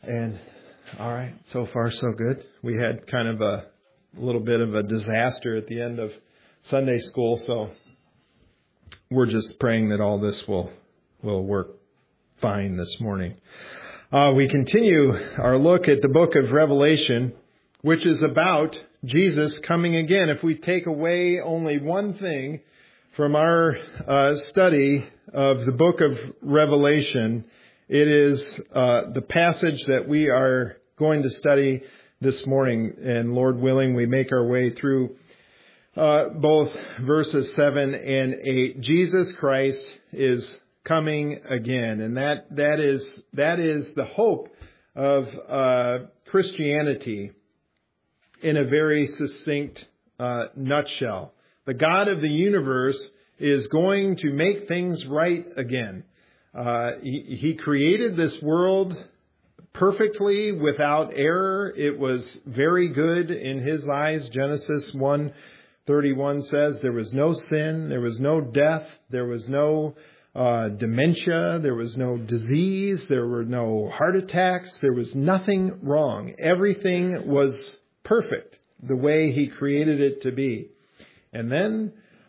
And all right, so far so good. We had kind of a little bit of a disaster at the end of Sunday school, so we're just praying that all this will work fine this morning. We continue our look at the book of Revelation, which is about Jesus coming again. If we take away only one thing from our study of the book of Revelation, it is the passage that we are going to study this morning. And Lord willing, we make our way through both verses 7 and 8. Jesus Christ is coming again. And that is the hope of Christianity in a very succinct nutshell. The God of the universe is going to make things right again. He created this world perfectly without error. It was very good in His eyes. Genesis 1:31 says there was no sin, there was no death, there was no dementia, there was no disease, there were no heart attacks, there was nothing wrong. Everything was perfect the way He created it to be. And then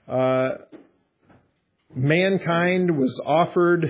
mankind was offered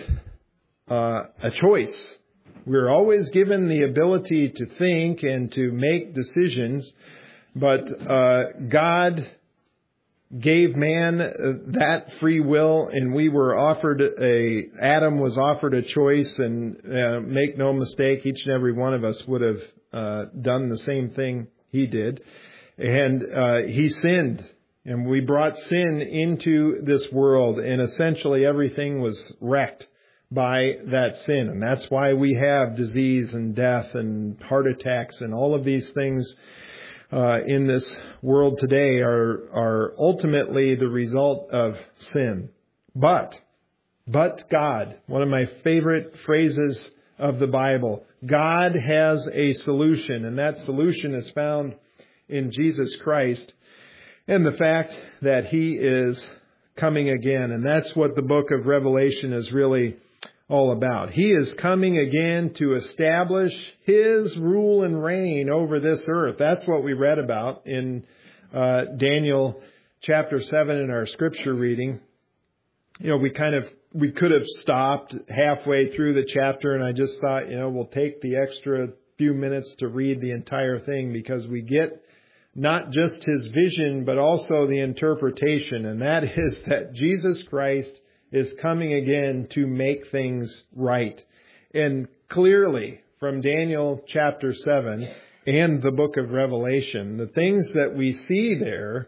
a choice. We're always given the ability to think and to make decisions, but God gave man that free will, and we were offered Adam was offered a choice, and make no mistake, each and every one of us would have done the same thing he did. And he sinned, and we brought sin into this world, and essentially everything was wrecked by that sin. And that's why we have disease and death and heart attacks, and all of these things in this world today are ultimately the result of sin. But God, one of my favorite phrases of the Bible, God has a solution, and that solution is found in Jesus Christ and the fact that He is coming again. And that's what the book of Revelation is really all about. He is coming again to establish His rule and reign over this earth. That's what we read about in Daniel chapter 7 in our scripture reading. You know, we could have stopped halfway through the chapter, and I just thought, we'll take the extra few minutes to read the entire thing, because we get not just His vision, but also the interpretation. And that is that Jesus Christ is coming again to make things right. And clearly, from Daniel chapter 7 and the book of Revelation, the things that we see there,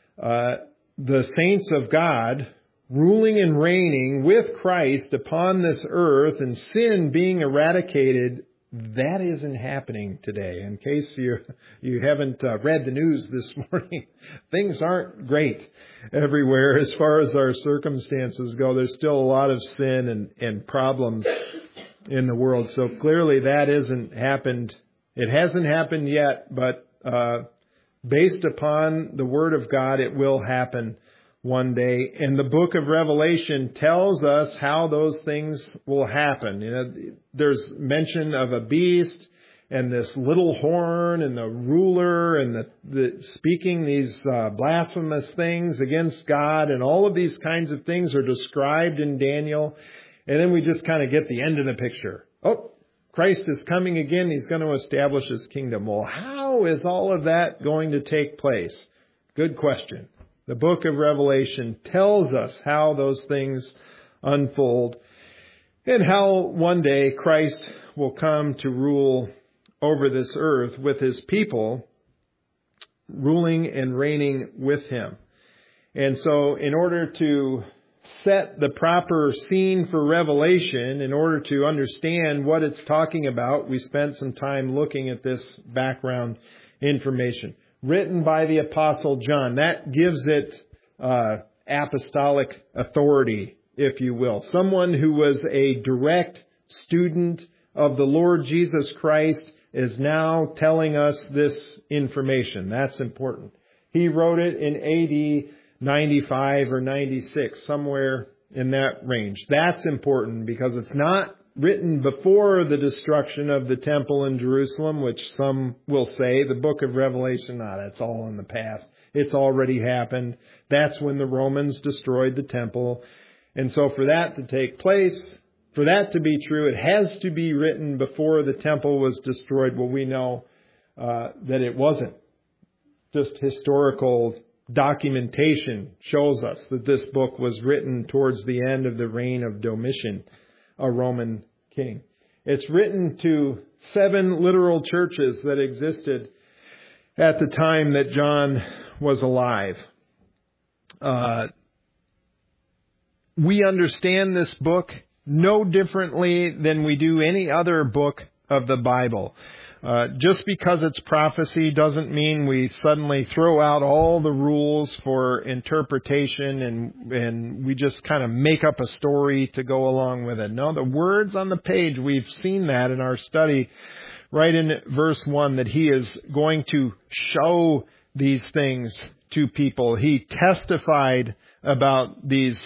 the saints of God ruling and reigning with Christ upon this earth, and sin being eradicated, that isn't happening today. In case you haven't read the news this morning, things aren't great everywhere as far as our circumstances go. There's still a lot of sin and problems in the world. So clearly that hasn't happened. It hasn't happened yet, but based upon the Word of God, it will happen one day. And the book of Revelation tells us how those things will happen. There's mention of a beast and this little horn and the ruler and the speaking these blasphemous things against God, and all of these kinds of things are described in Daniel. And then we just kind of get the end of the picture. Oh, Christ is coming again. He's going to establish His kingdom. Well, how is all of that going to take place? Good question. The book of Revelation tells us how those things unfold, and how one day Christ will come to rule over this earth with His people, ruling and reigning with Him. And so in order to set the proper scene for Revelation, in order to understand what it's talking about, we spent some time looking at this background information. Written by the Apostle John. That gives it apostolic authority, if you will. Someone who was a direct student of the Lord Jesus Christ is now telling us this information. That's important. He wrote it in AD 95 or 96, somewhere in that range. That's important because it's not written before the destruction of the temple in Jerusalem, which some will say the book of Revelation, that's all in the past. It's already happened. That's when the Romans destroyed the temple. And so for that to take place, for that to be true, it has to be written before the temple was destroyed. Well, we know that it wasn't. Just historical documentation shows us that this book was written towards the end of the reign of Domitian, a Roman king. It's written to 7 literal churches that existed at the time that John was alive. We understand this book no differently than we do any other book of the Bible. Just because it's prophecy doesn't mean we suddenly throw out all the rules for interpretation and we just kind of make up a story to go along with it. No, the words on the page, we've seen that in our study right in verse 1, that he is going to show these things to people. He testified about these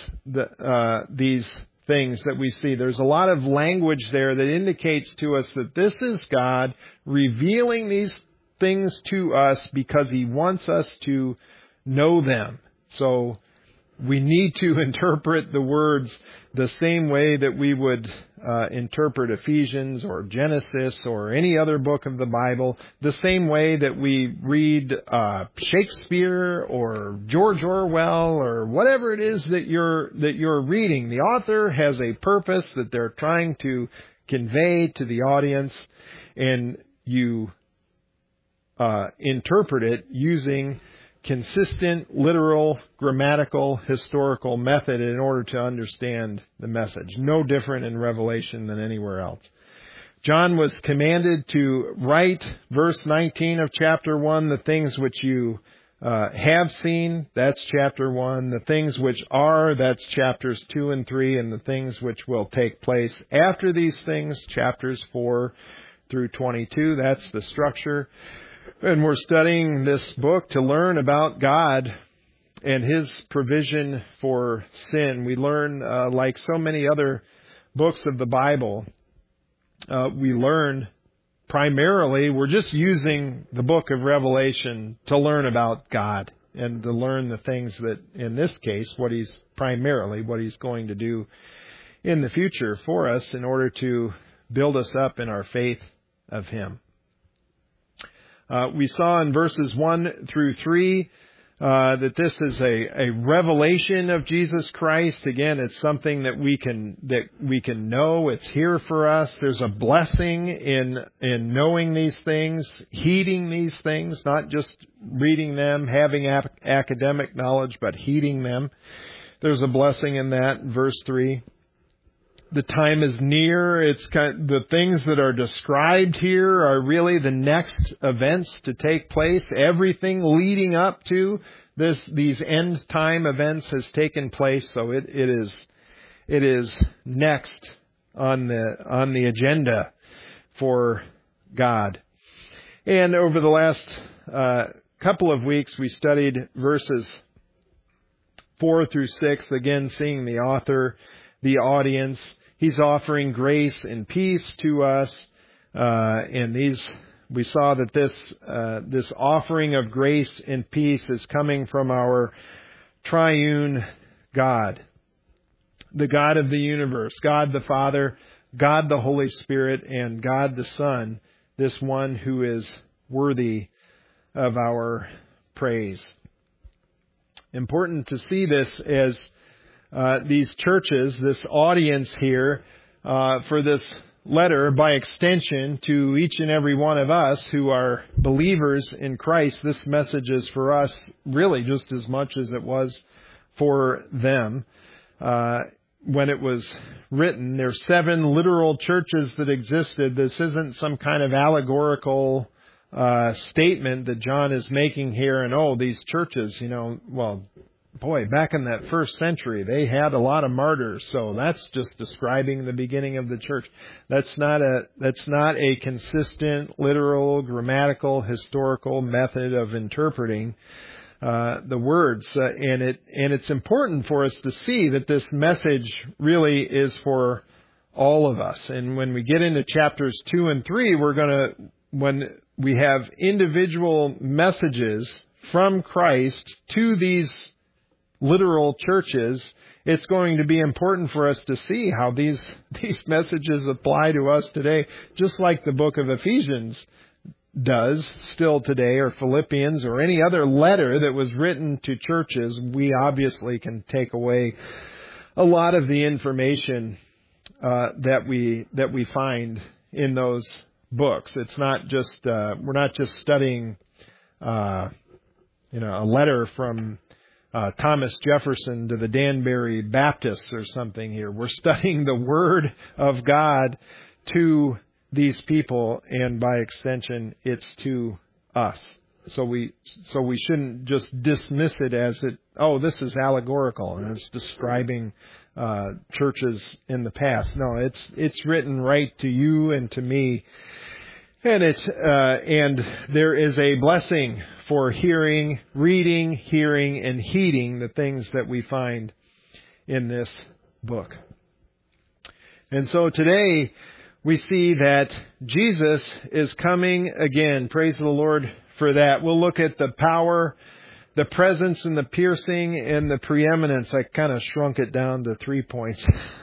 things that we see. There's a lot of language there that indicates to us that this is God revealing these things to us because he wants us to know them. So we need to interpret the words the same way that we would interpret Ephesians or Genesis or any other book of the Bible, the same way that we read Shakespeare or George Orwell or whatever it is that you're reading. The author has a purpose that they're trying to convey to the audience, and you interpret it using consistent, literal, grammatical, historical method in order to understand the message. No different in Revelation than anywhere else. John was commanded to write, verse 19 of chapter 1, the things which you have seen, that's chapter 1. The things which are, that's chapters 2 and 3. And the things which will take place after these things, chapters 4 through 22. That's the structure. And we're studying this book to learn about God and his provision for sin. We learn, like so many other books of the Bible, we learn primarily, we're just using the book of Revelation to learn about God and to learn the things that, in this case, what he's going to do in the future for us in order to build us up in our faith of him. We saw in verses 1 through 3 that this is a revelation of Jesus Christ. Again, it's something that we can know. It's here for us. There's a blessing in knowing these things, heeding these things, not just reading them, having academic knowledge, but heeding them. There's a blessing in that. Verse 3. The time is near. It's the things that are described here are really the next events to take place. Everything leading up to these end time events has taken place. So it is next on the agenda for God. And over the last couple of weeks, we studied verses 4 through 6. Again, seeing the author, the audience. He's offering grace and peace to us, and we saw that this offering of grace and peace is coming from our triune God, the God of the universe, God the Father, God the Holy Spirit, and God the Son, this one who is worthy of our praise. Important to see this as these churches, this audience here, for this letter, by extension to each and every one of us who are believers in Christ. This message is for us really just as much as it was for them when it was written. There's 7 literal churches that existed. This isn't some kind of allegorical statement that John is making here. And these churches, back in that first century, they had a lot of martyrs. So that's just describing the beginning of the church. That's not a consistent, literal, grammatical, historical method of interpreting the words. And it's important for us to see that this message really is for all of us. And when we get into chapters 2 and 3, when we have individual messages from Christ to these literal churches, it's going to be important for us to see how these messages apply to us today, just like the book of Ephesians does still today, or Philippians, or any other letter that was written to churches. We obviously can take away a lot of the information that we find in those books. It's not just we're not just studying a letter from Thomas Jefferson to the Danbury Baptists or something here. We're studying the Word of God to these people, and by extension, it's to us. So we shouldn't just dismiss it as this is allegorical and it's describing churches in the past. No, it's written right to you and to me. And and there is a blessing for reading, hearing, and heeding the things that we find in this book. And so today we see that Jesus is coming again. Praise the Lord for that. We'll look at the power, the presence, and the piercing, and the preeminence. I kind of shrunk it down to 3 points,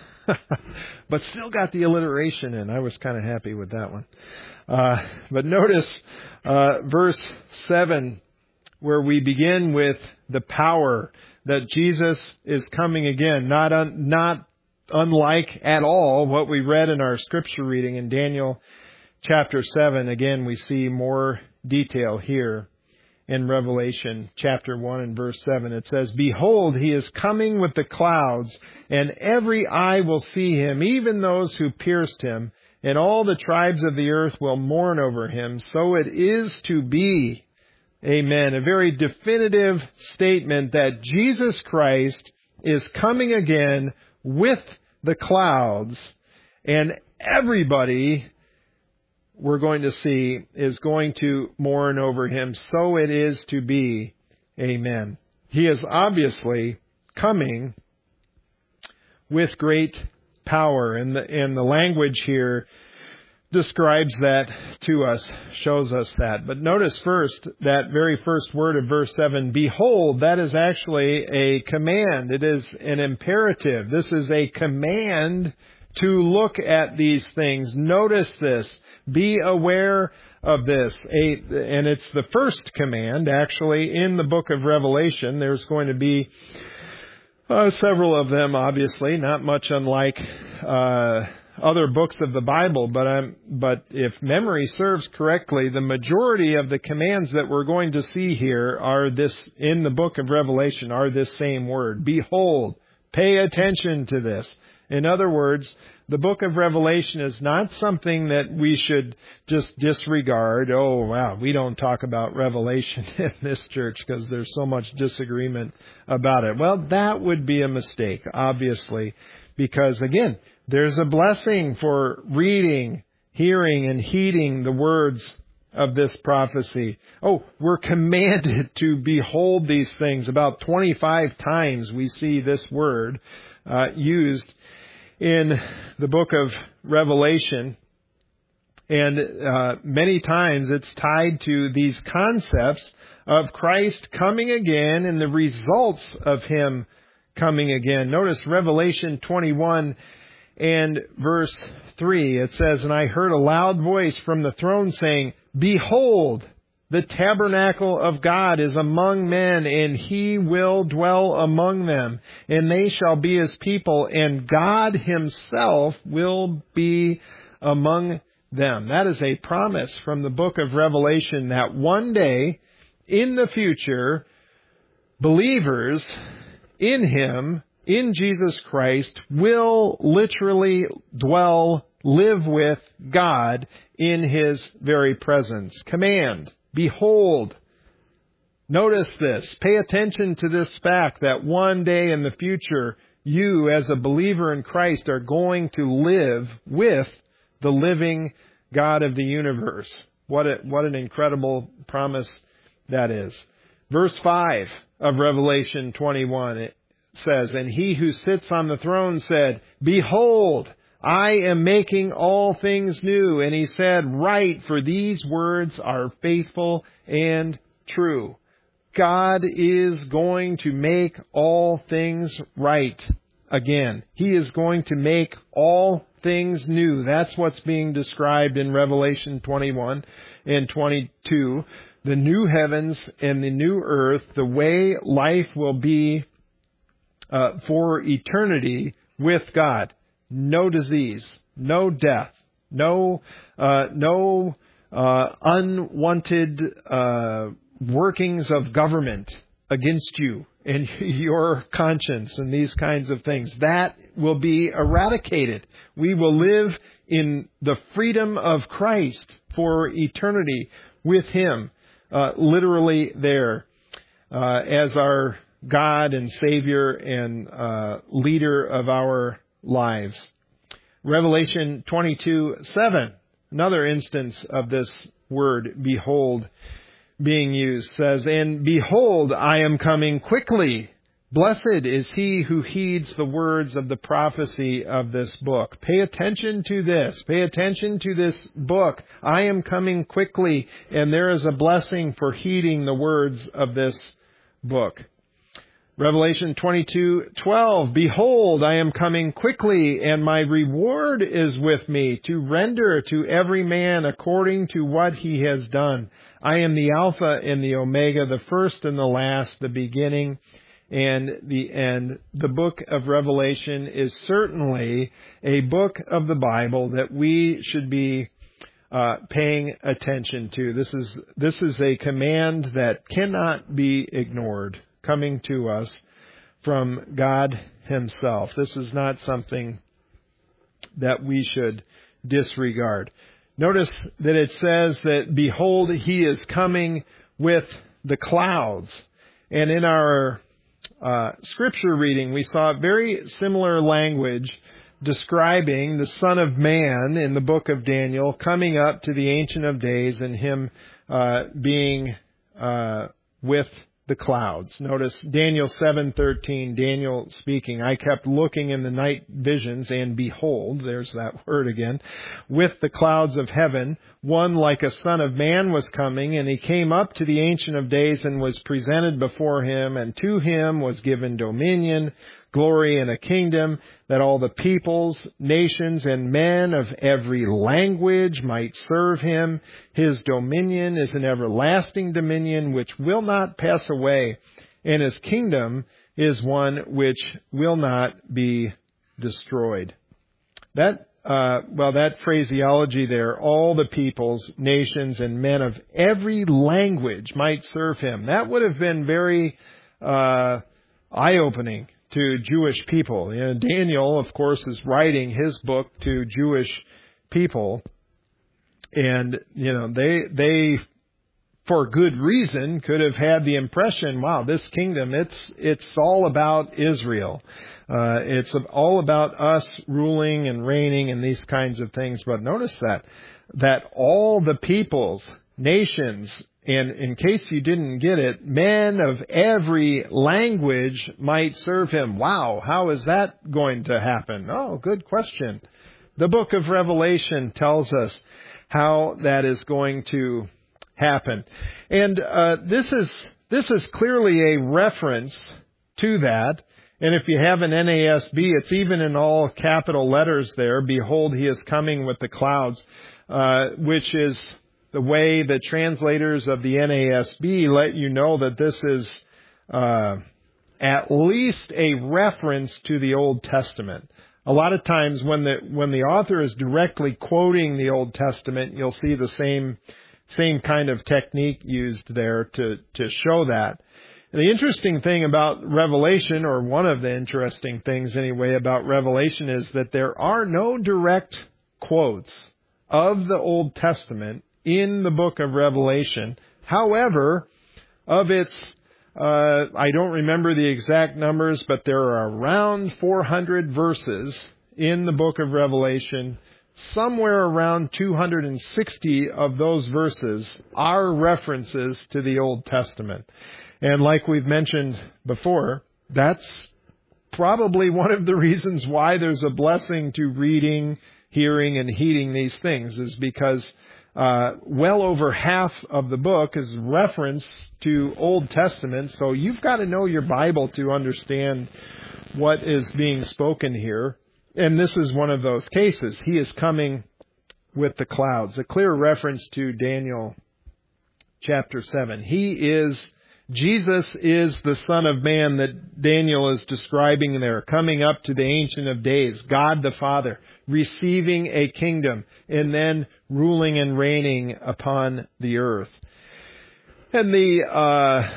but still got the alliteration in. I was kind of happy with that one. But notice verse 7, where we begin with the power that Jesus is coming again. Not unlike at all what we read in our scripture reading in Daniel chapter 7. Again, we see more detail here in Revelation chapter 1 and verse 7. It says, "Behold, he is coming with the clouds, and every eye will see him, even those who pierced him. And all the tribes of the earth will mourn over him. So it is to be." Amen. A very definitive statement that Jesus Christ is coming again with the clouds. And everybody we're going to see is going to mourn over him. So it is to be. Amen. He is obviously coming with great power, and the language here describes that to us, shows us that. But notice first, that very first word of verse 7, behold, that is actually a command. It is an imperative. This is a command to look at these things. Notice this. Be aware of this. And it's the first command, actually, in the book of Revelation. There's going to be several of them, obviously, not much unlike other books of the Bible. But if memory serves correctly, the majority of the commands that we're going to see here are this in the book of Revelation are this same word. Behold, pay attention to this. In other words, the book of Revelation is not something that we should just disregard. Oh, wow, we don't talk about Revelation in this church because there's so much disagreement about it. Well, that would be a mistake, obviously, because, again, there's a blessing for reading, hearing, and heeding the words of this prophecy. Oh, we're commanded to behold these things. About 25 times we see this word used in the book of Revelation. And many times it's tied to these concepts of Christ coming again and the results of Him coming again. Notice Revelation 21 and verse 3. It says, "And I heard a loud voice from the throne saying, Behold, the tabernacle of God is among men, and He will dwell among them, and they shall be His people, and God Himself will be among them." That is a promise from the book of Revelation that one day in the future, believers in Him, in Jesus Christ, will literally live with God in His very presence. Command. Behold. Notice this. Pay attention to this fact that one day in the future, you as a believer in Christ are going to live with the living God of the universe. What an incredible promise that is. Verse 5 of Revelation 21, it says, "And He who sits on the throne said, Behold, I am making all things new. And he said, write, for these words are faithful and true. God is going to make all things right again. He is going to make all things new. That's what's being described in Revelation 21 and 22. The new heavens and the new earth, the way life will be for eternity with God. No disease, no death, no unwanted workings of government against you and your conscience and these kinds of things. That will be eradicated. We will live in the freedom of Christ for eternity with Him, literally there, as our God and Savior and leader of our lives. Revelation 22:7, another instance of this word, behold, being used, says, and behold, I am coming quickly. Blessed is he who heeds the words of the prophecy of this book. Pay attention to this. Pay attention to this book. I am coming quickly, and there is a blessing for heeding the words of this book. Revelation 22:12, behold, I am coming quickly, and my reward is with me to render to every man according to what he has done. I am the Alpha and the Omega, the first and the last, the beginning and the end. The book of Revelation is certainly a book of the Bible that we should be paying attention to. This is a command that cannot be ignored, coming to us from God Himself. This is not something that we should disregard. Notice that it says that, behold, He is coming with the clouds. And in our scripture reading, we saw very similar language describing the Son of Man in the book of Daniel coming up to the Ancient of Days and Him being with the clouds. Notice Daniel 7:13, Daniel speaking, I kept looking in the night visions, and behold, there's that word again, with the clouds of heaven, one like a son of man was coming, and he came up to the Ancient of Days and was presented before him, and to him was given dominion, glory, and a kingdom, that all the peoples, nations, and men of every language might serve him. His dominion is an everlasting dominion which will not pass away, and his kingdom is one which will not be destroyed. That phraseology there, all the peoples, nations, and men of every language might serve him. That would have been very eye-opening to Jewish people. Daniel, of course, is writing his book to Jewish people, and they for good reason could have had the impression, wow, this kingdom, it's all about Israel. It's all about us ruling and reigning and these kinds of things. But notice that all the peoples, nations, and in case you didn't get it, men of every language might serve him. Wow, how is that going to happen? Oh, good question. The book of Revelation tells us how that is going to happen. And this is clearly a reference to that. And if you have an NASB, it's even in all capital letters there. Behold, he is coming with the clouds, which is the way the translators of the NASB let you know that this is at least a reference to the Old Testament. A lot of times when the author is directly quoting the Old Testament, you'll see the same kind of technique used there to show that. And the interesting thing about Revelation, or one of the interesting things anyway about Revelation, is that there are no direct quotes of the Old Testament in the book of Revelation. However, of its, I don't remember the exact numbers, but there are around 400 verses in the book of Revelation. Somewhere around 260 of those verses are references to the Old Testament. And like we've mentioned before, that's probably one of the reasons why there's a blessing to reading, hearing, and heeding these things is because well over half of the book is reference to Old Testament. So you've got to know your Bible to understand what is being spoken here. And this is one of those cases. He is coming with the clouds. A clear reference to Daniel chapter 7. Jesus is the Son of Man that Daniel is describing there, coming up to the Ancient of Days, God the Father, receiving a kingdom, and then ruling and reigning upon the earth. And the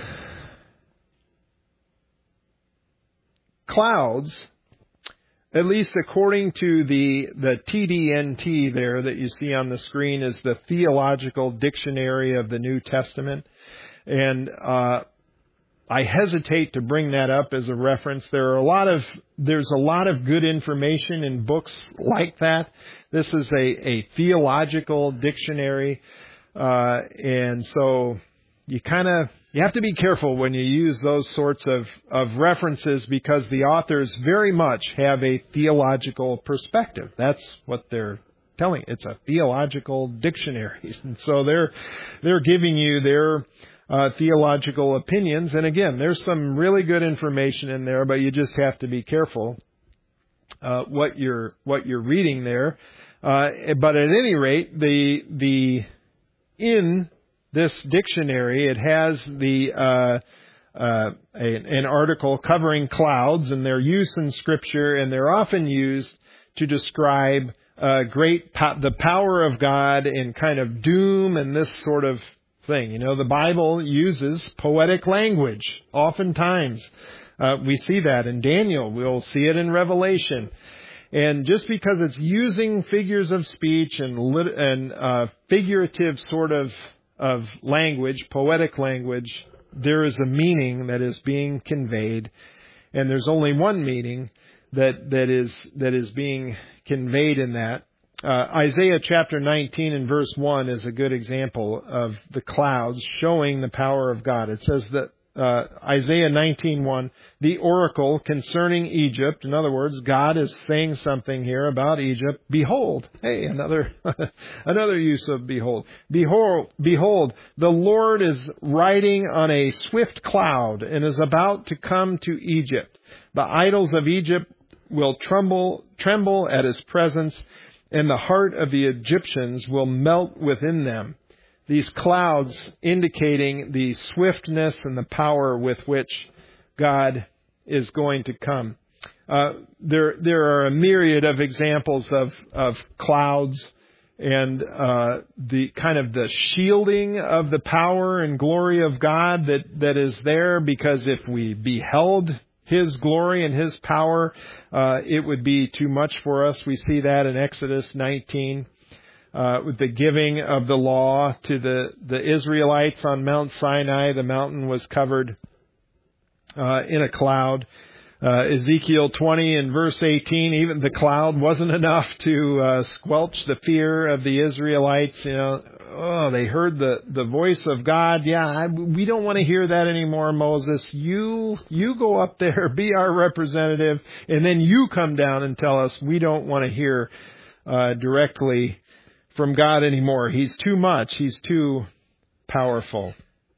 clouds, at least according to the TDNT there that you see on the screen, is the Theological Dictionary of the New Testament. And I hesitate to bring that up as a reference. There's a lot of good information in books like that. This is a theological dictionary, and so you have to be careful when you use those sorts of references, because the authors very much have a theological perspective. That's what they're telling. It's a theological dictionary, and so they're giving you their theological opinions. And again, there's some really good information in there, but you just have to be careful what you're reading there. But at any rate, in this dictionary, it has an article covering clouds and their use in Scripture, and they're often used to describe the power of God in kind of doom and this sort of thing. You know, the Bible uses poetic language oftentimes. We see that in Daniel. We'll see it in Revelation. And just because it's using figures of speech and figurative sort of language, poetic language, there is a meaning that is being conveyed, and there's only one meaning that is being conveyed in that. Isaiah chapter 19 and verse 1 is a good example of the clouds showing the power of God. It says that Isaiah 19:1, the oracle concerning Egypt. In other words, God is saying something here about Egypt. Behold, hey, another use of behold. Behold, the Lord is riding on a swift cloud and is about to come to Egypt. The idols of Egypt will tremble at his presence, and the heart of the Egyptians will melt within them. These clouds indicating the swiftness and the power with which God is going to come. There are a myriad of examples of clouds and the kind of the shielding of the power and glory of God that is there, because if we beheld His glory and His power, it would be too much for us. We see that in Exodus 19. With the giving of the law to the Israelites on Mount Sinai. The mountain was covered in a cloud. Ezekiel 20 and verse 18, even the cloud wasn't enough to squelch the fear of the Israelites. You know, they heard the voice of God. We don't want to hear that anymore, Moses. You go up there, be our representative, and then you come down and tell us. We don't want to hear directly from God anymore. He's too much. He's too powerful.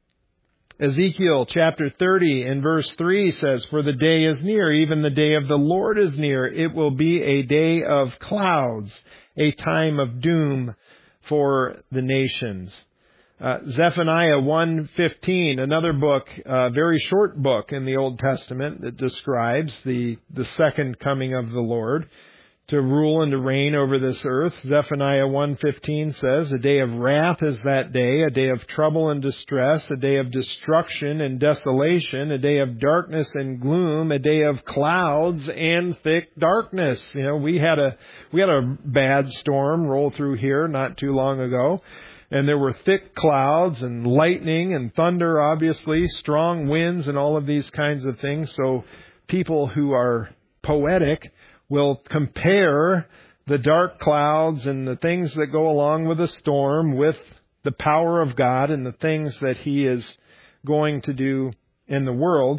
Ezekiel chapter 30 and verse 3 says, for the day is near, even the day of the Lord is near. It will be a day of clouds, a time of doom for the nations. Zephaniah 1:15, another book, a very short book in the Old Testament that describes the second coming of the Lord to rule and to reign over this earth. Zephaniah 1:15 says, a day of wrath is that day, a day of trouble and distress, a day of destruction and desolation, a day of darkness and gloom, a day of clouds and thick darkness. You know, we had a bad storm roll through here not too long ago, and there were thick clouds and lightning and thunder, obviously, strong winds and all of these kinds of things. So people who are poetic will compare the dark clouds and the things that go along with a storm with the power of God and the things that He is going to do in the world.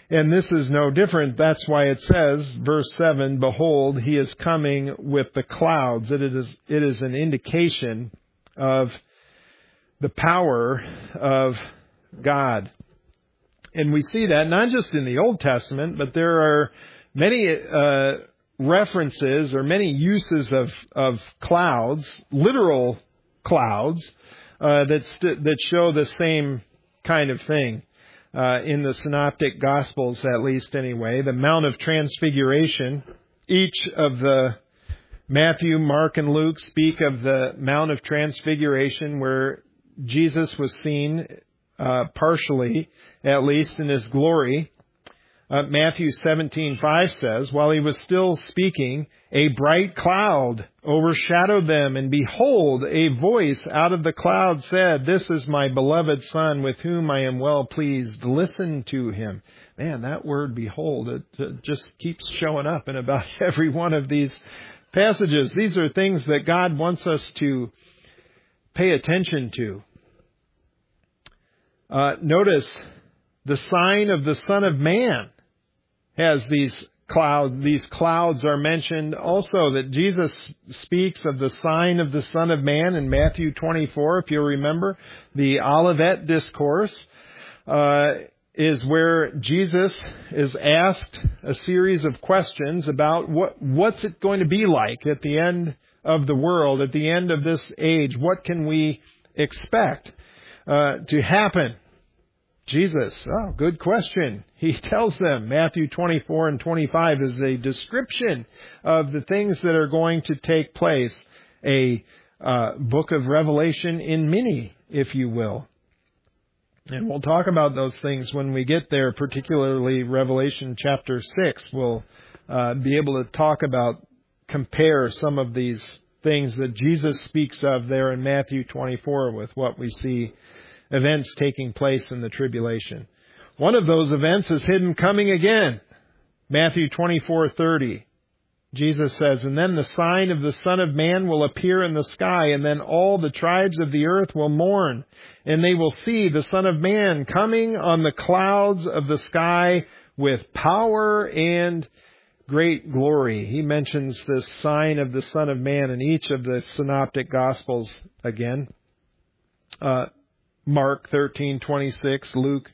And this is no different. That's why it says, verse 7, behold, he is coming with the clouds. It is an indication of the power of God. And we see that not just in the Old Testament, but there are many references or many uses of clouds, literal clouds, that show the same kind of thing. In the Synoptic Gospels, at least anyway, the Mount of Transfiguration, each of the Matthew, Mark, and Luke speak of the Mount of Transfiguration where Jesus was seen partially, at least in his glory. Matthew 17:5 says, while he was still speaking, a bright cloud overshadowed them, and behold, a voice out of the cloud said, this is my beloved Son, with whom I am well pleased. Listen to him. Man, that word behold, it just keeps showing up in about every one of these passages. These are things that God wants us to pay attention to. Notice the sign of the Son of Man has these clouds. These clouds are mentioned also, that Jesus speaks of the sign of the Son of Man in Matthew 24. If you'll remember, the Olivet Discourse is where Jesus is asked a series of questions about what's it going to be like at the end of the world, at the end of this age. What can we expect to happen? Jesus, good question. He tells them, Matthew 24 and 25 is a description of the things that are going to take place, a book of Revelation in mini, if you will. And we'll talk about those things when we get there, particularly Revelation chapter 6. We'll be able to compare some of these things that Jesus speaks of there in Matthew 24 with what we see events taking place in the tribulation. One of those events is him coming again. Matthew 24:30. Jesus says, and then the sign of the Son of Man will appear in the sky, and then all the tribes of the earth will mourn, and they will see the Son of Man coming on the clouds of the sky with power and great glory. He mentions this sign of the Son of Man in each of the Synoptic Gospels again. Mark 13:26, Luke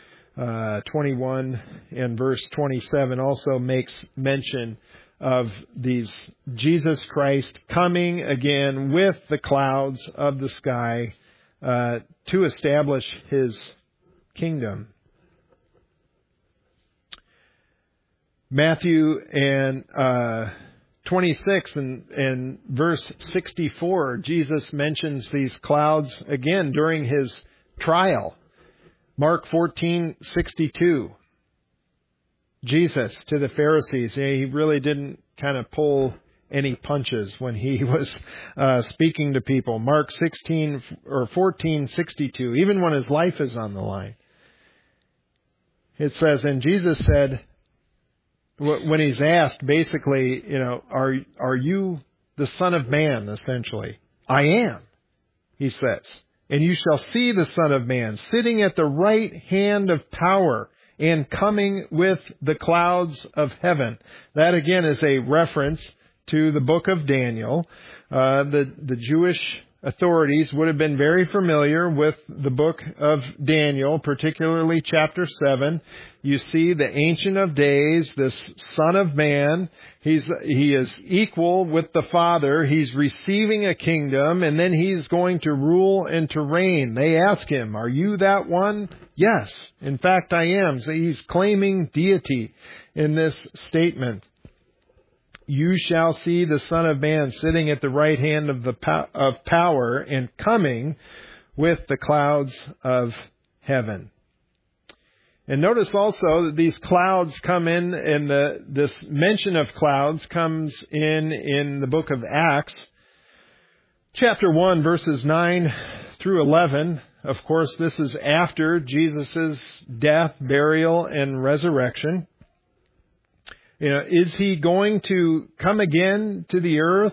21 and verse 27 also makes mention of these Jesus Christ coming again with the clouds of the sky to establish his kingdom. Matthew and 26 and verse 64, Jesus mentions these clouds again during his trial. Mark 14:62. Jesus to the Pharisees, he really didn't kind of pull any punches when he was speaking to people. Mark 14:62, even when his life is on the line. It says, and Jesus said, when he's asked, basically, are you the Son of Man, essentially? I am, he says. And you shall see the Son of Man sitting at the right hand of power and coming with the clouds of heaven. That again is a reference to the book of Daniel. The Jewish authorities would have been very familiar with the book of Daniel, particularly chapter 7. You see the Ancient of Days, this Son of Man. He is equal with the Father. He's receiving a kingdom, and then he's going to rule and to reign. They ask him, are you that one? Yes, in fact I am. So he's claiming deity in this statement. You shall see the Son of Man sitting at the right hand of power and coming with the clouds of heaven. And notice also that these clouds come in, and this mention of clouds comes in the book of Acts, chapter 1, verses 9 through 11. Of course, this is after Jesus' death, burial, and resurrection. Is he going to come again to the earth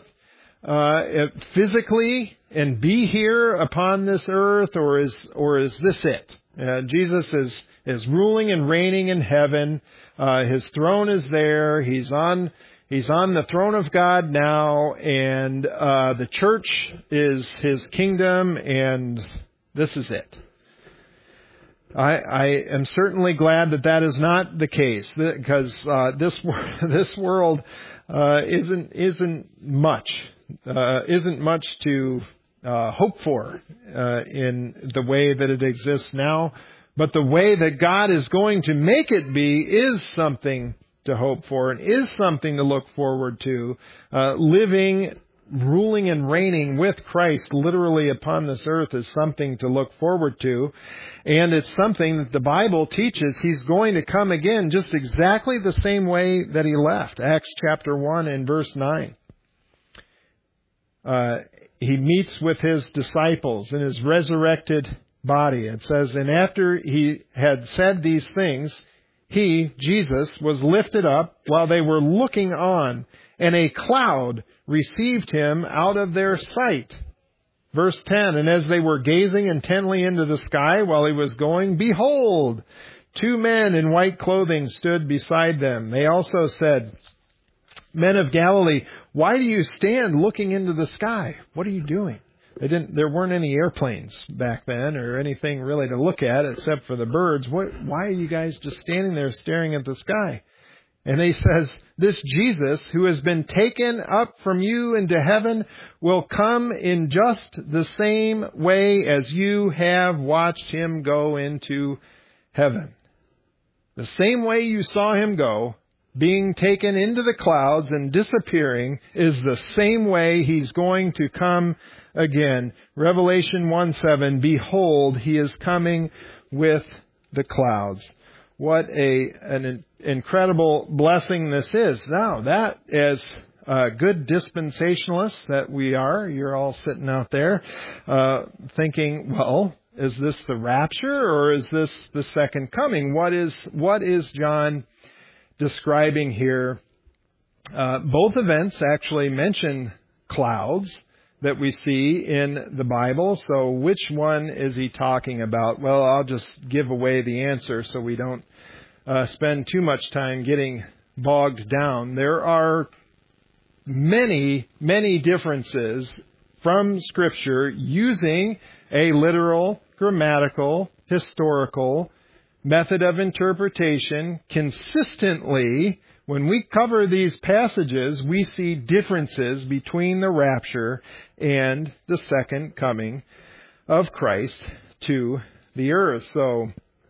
physically and be here upon this earth, or is this it? Jesus is ruling and reigning in heaven. His throne is there. He's on the throne of God now, and the church is His kingdom, and this is it. I am certainly glad that is not the case, because this world isn't much to hope for in the way that it exists now. But the way that God is going to make it be is something to hope for and is something to look forward to. Living, ruling, and reigning with Christ literally upon this earth is something to look forward to. And it's something that the Bible teaches He's going to come again just exactly the same way that He left. Acts chapter 1 and verse 9. He meets with His disciples in His resurrected body. It says, and after He had said these things, He, Jesus, was lifted up while they were looking on, and a cloud received Him out of their sight. Verse 10, and as they were gazing intently into the sky while He was going, behold, 2 men in white clothing stood beside them. They also said, Men of Galilee, why do you stand looking into the sky? What are you doing? There weren't any airplanes back then or anything really to look at except for the birds. Why are you guys just standing there staring at the sky? And he says, this Jesus who has been taken up from you into heaven will come in just the same way as you have watched Him go into heaven. The same way you saw Him go, being taken into the clouds and disappearing, is the same way He's going to come again. Revelation 1:7, behold, He is coming with the clouds. What an incredible blessing this is. Now, that as good dispensationalists that we are, you're all sitting out there thinking, well, is this the rapture or is this the second coming? What is John describing here? Both events actually mention clouds that we see in the Bible. So which one is he talking about? Well, I'll just give away the answer so we don't spend too much time getting bogged down. There are many, many differences from Scripture using a literal, grammatical, historical method of interpretation consistently. When we cover these passages, we see differences between the rapture and the second coming of Christ to the earth. So,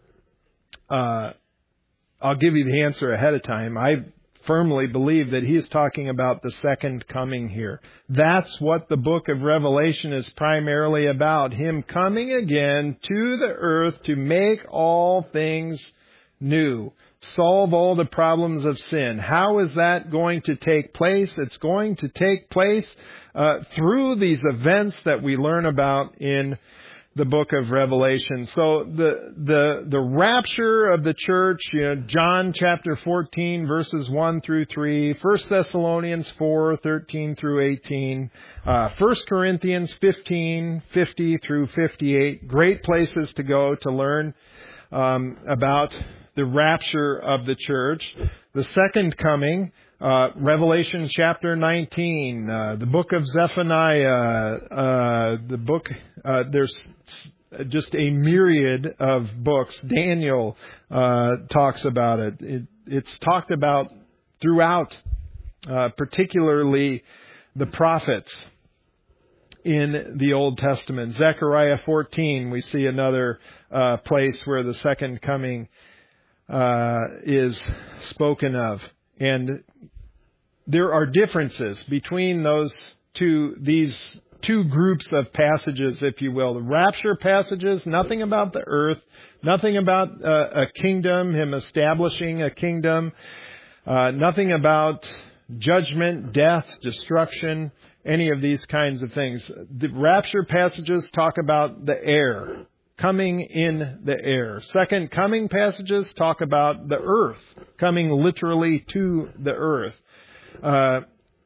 I'll give you the answer ahead of time. I firmly believe that he's talking about the second coming here. That's what the book of Revelation is primarily about. Him coming again to the earth to make all things new. Solve all the problems of sin. How is that going to take place? It's going to take place through these events that we learn about in the book of Revelation. So the rapture of the church, John chapter 14 verses 1 through 3, 1 Thessalonians 4, 13 through 18, 1 Corinthians 15, 50 through 58. Great places to go to learn about the rapture of the church. The second coming, Revelation chapter 19, the book of Zephaniah, there's just a myriad of books. Daniel talks about it. It's talked about throughout, particularly the prophets in the Old Testament. Zechariah 14, we see another place where the second coming is spoken of. And there are differences between these two groups of passages, if you will. The rapture passages, nothing about the earth, nothing about a kingdom, Him establishing a kingdom, nothing about judgment, death, destruction, any of these kinds of things. The rapture passages talk about the air, coming in the air. Second coming passages talk about the earth, coming literally to the earth.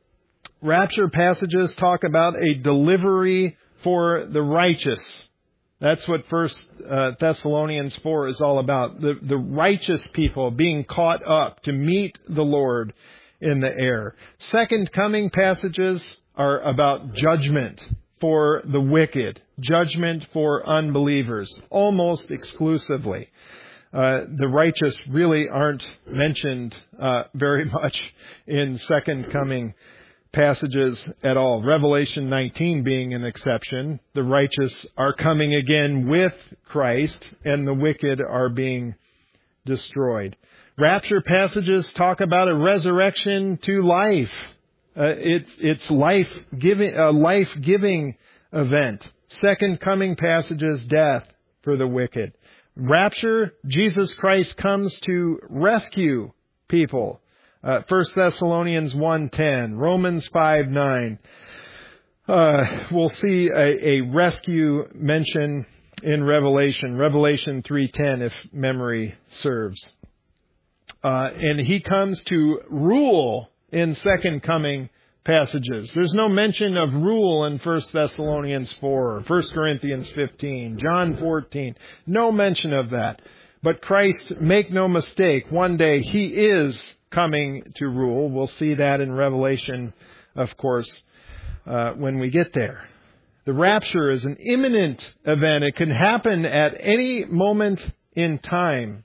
Rapture passages talk about a delivery for the righteous That's what 1 Thessalonians 4 is all about. The righteous people being caught up to meet the Lord in the air. Second coming passages are about judgment for the wicked, judgment for unbelievers, almost exclusively. The righteous really aren't mentioned very much in second coming passages at all. Revelation 19 being an exception. The righteous are coming again with Christ, and the wicked are being destroyed. Rapture passages talk about a resurrection to life. It's a life-giving event. Second coming passages, death for the wicked. Rapture, Jesus Christ comes to rescue people. 1 Thessalonians 1:10, Romans 5:9. We'll see a rescue mention in Revelation 3:10 if memory serves. And he comes to rule in second coming passages. There's no mention of rule in 1 Thessalonians 4, 1 Corinthians 15, John 14. No mention of that. But Christ, make no mistake, one day he is coming to rule. We'll see that in Revelation, of course, when we get there. The rapture is an imminent event. It can happen at any moment in time.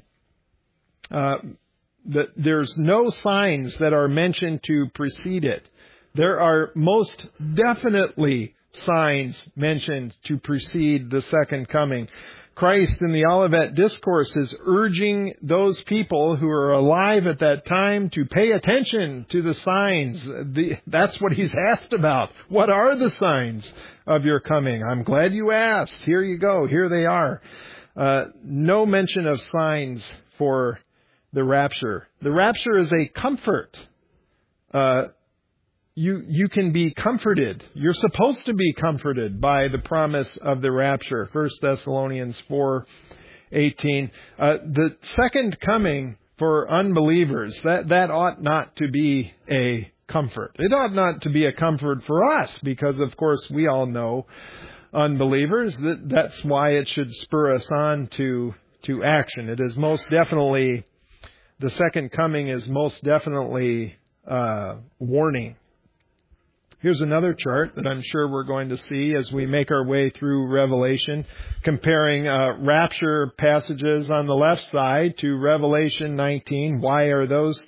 There's no signs that are mentioned to precede it. There are most definitely signs mentioned to precede the second coming. Christ in the Olivet Discourse is urging those people who are alive at that time to pay attention to the signs. That's what he's asked about. What are the signs of your coming? I'm glad you asked. Here you go. Here they are. No mention of signs for the rapture. The rapture is a comfort. You can be comforted. You're supposed to be comforted by the promise of the rapture. 1 Thessalonians 4:18. The second coming for unbelievers, that ought not to be a comfort. It ought not to be a comfort for us because, of course, we all know unbelievers. That's why it should spur us on to action. It is most definitely, the second coming is most definitely warning. Here's another chart that I'm sure we're going to see as we make our way through Revelation, comparing rapture passages on the left side to Revelation 19. Why are those?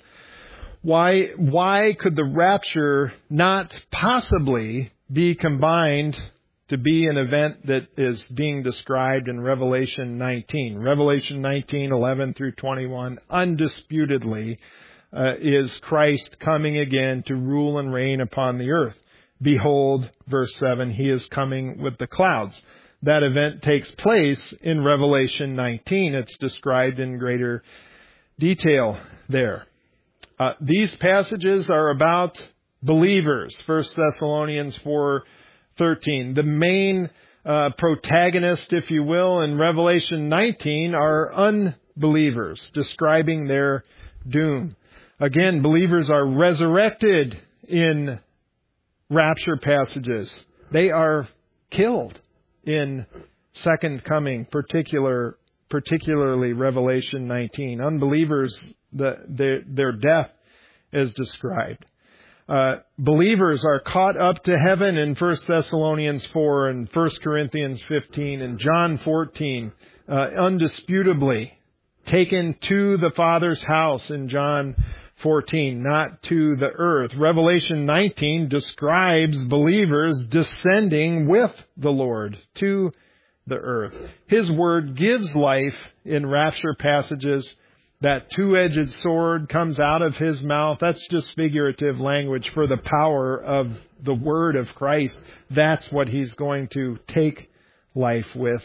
Why could the rapture not possibly be combined to be an event that is being described in Revelation 19? Revelation 19:11 through 21, undisputedly, is Christ coming again to rule and reign upon the earth. Behold, verse 7, he is coming with the clouds. That event takes place in Revelation 19. It's described in greater detail there. These passages are about believers. 1 Thessalonians 4:13. The main protagonist, if you will, in Revelation 19 are unbelievers, describing their doom. Again, believers are resurrected in rapture passages. They are killed in second coming, particularly Revelation 19. Unbelievers, their death is described. Believers are caught up to heaven in 1 Thessalonians 4 and 1 Corinthians 15 and John 14, undisputably taken to the Father's house in John 14, not to the earth. Revelation 19 describes believers descending with the Lord to the earth. His word gives life in rapture passages. That two-edged sword comes out of his mouth. That's just figurative language for the power of the word of Christ. That's what he's going to take life with.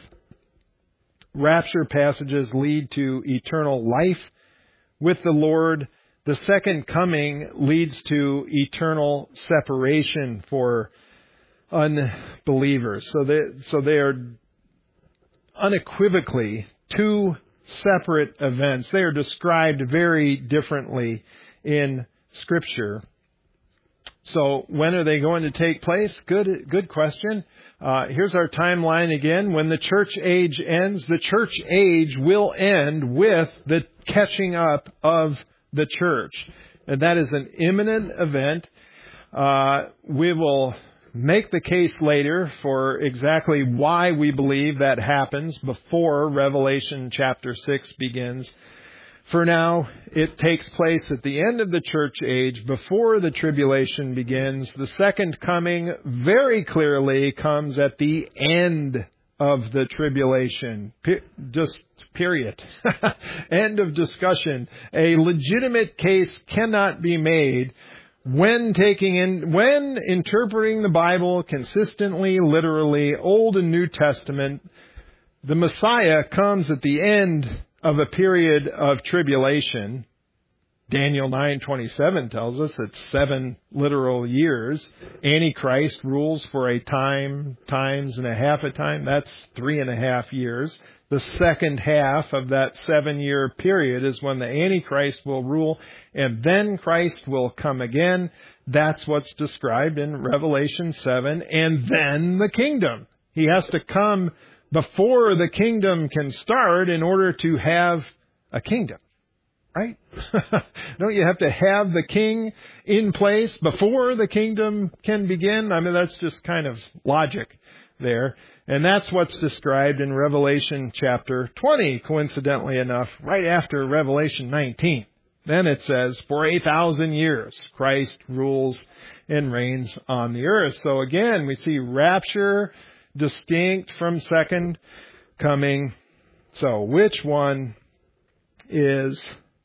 Rapture passages lead to eternal life with the Lord. The second coming leads to eternal separation for unbelievers. So they are unequivocally two separate events. They are described very differently in Scripture. So when are they going to take place? Good question. Here's our timeline again. When the church age ends, the church age will end with the catching up of the church. And that is an imminent event. We will make the case later for exactly why we believe that happens before Revelation chapter 6 begins. For now, it takes place at the end of the church age, before the tribulation begins. The second coming very clearly comes at the end of the tribulation. Just period. End of discussion. A legitimate case cannot be made when interpreting the Bible consistently, literally, Old and New Testament. The Messiah comes at the end of a period of tribulation. Daniel 9:27 tells us it's 7 literal years. Antichrist rules for a times and a half a time. That's 3.5 years. The second half of that 7-year period is when the Antichrist will rule, and then Christ will come again. That's what's described in Revelation 7. And then the kingdom. He has to come before the kingdom can start in order to have a kingdom, right? Don't you have to have the king in place before the kingdom can begin? I mean, that's just kind of logic there. And that's what's described in Revelation chapter 20, coincidentally enough, right after Revelation 19. Then it says, for 1,000 years, Christ rules and reigns on the earth. So again, we see rapture distinct from second coming. So which one is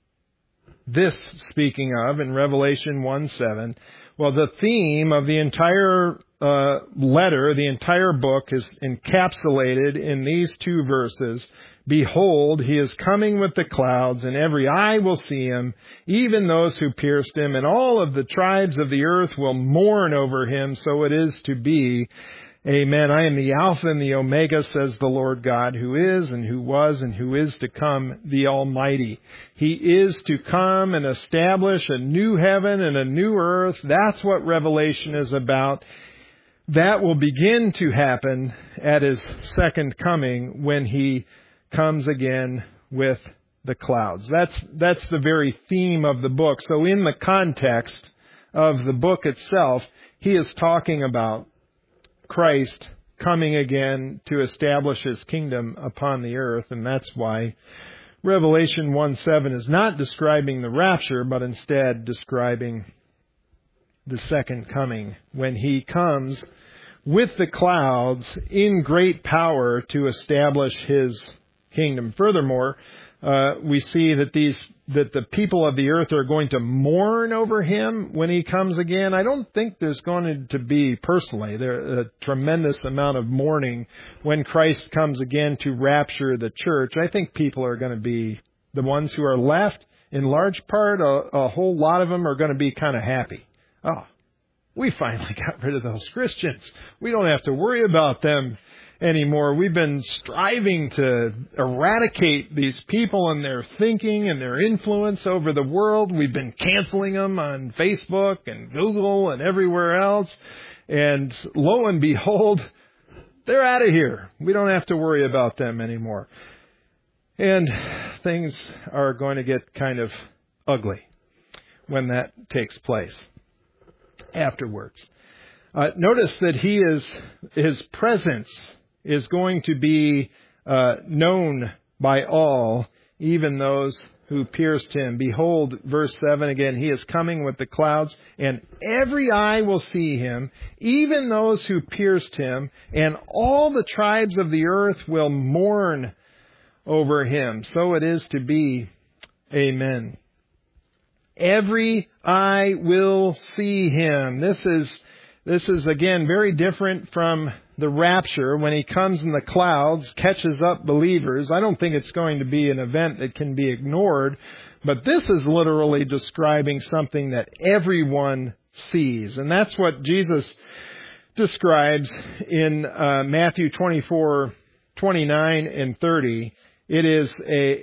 this speaking of in Revelation 1:7? Well, the theme of the entire letter, the entire book, is encapsulated in these 2 verses. Behold, he is coming with the clouds, and every eye will see him, even those who pierced him, and all of the tribes of the earth will mourn over him. So it is to be. Amen. I am the Alpha and the Omega, says the Lord God, who is and who was and who is to come, the Almighty. He is to come and establish a new heaven and a new earth. That's what Revelation is about. That will begin to happen at his second coming when he comes again with the clouds. That's the very theme of the book. So in the context of the book itself, he is talking about Christ coming again to establish his kingdom upon the earth, and that's why Revelation 1:7 is not describing the rapture, but instead describing the second coming, when he comes with the clouds in great power to establish his kingdom. Furthermore, we see that the people of the earth are going to mourn over him when he comes again. I don't think there's going to be, personally, a tremendous amount of mourning when Christ comes again to rapture the church. I think people are going to be, the ones who are left, in large part, a whole lot of them are going to be kind of happy. Oh, we finally got rid of those Christians. We don't have to worry about them anymore. We've been striving to eradicate these people and their thinking and their influence over the world. We've been canceling them on Facebook and Google and everywhere else. And lo and behold, they're out of here. We don't have to worry about them anymore. And things are going to get kind of ugly when that takes place afterwards. Notice that his presence is going to be known by all, even those who pierced him. Behold, verse 7 again, he is coming with the clouds, and every eye will see him, even those who pierced him, and all the tribes of the earth will mourn over him. So it is to be. Amen. Every eye will see him. This is again very different from the rapture, when he comes in the clouds, catches up believers. I don't think it's going to be an event that can be ignored, but this is literally describing something that everyone sees. And that's what Jesus describes in Matthew 24:29 and 30. It is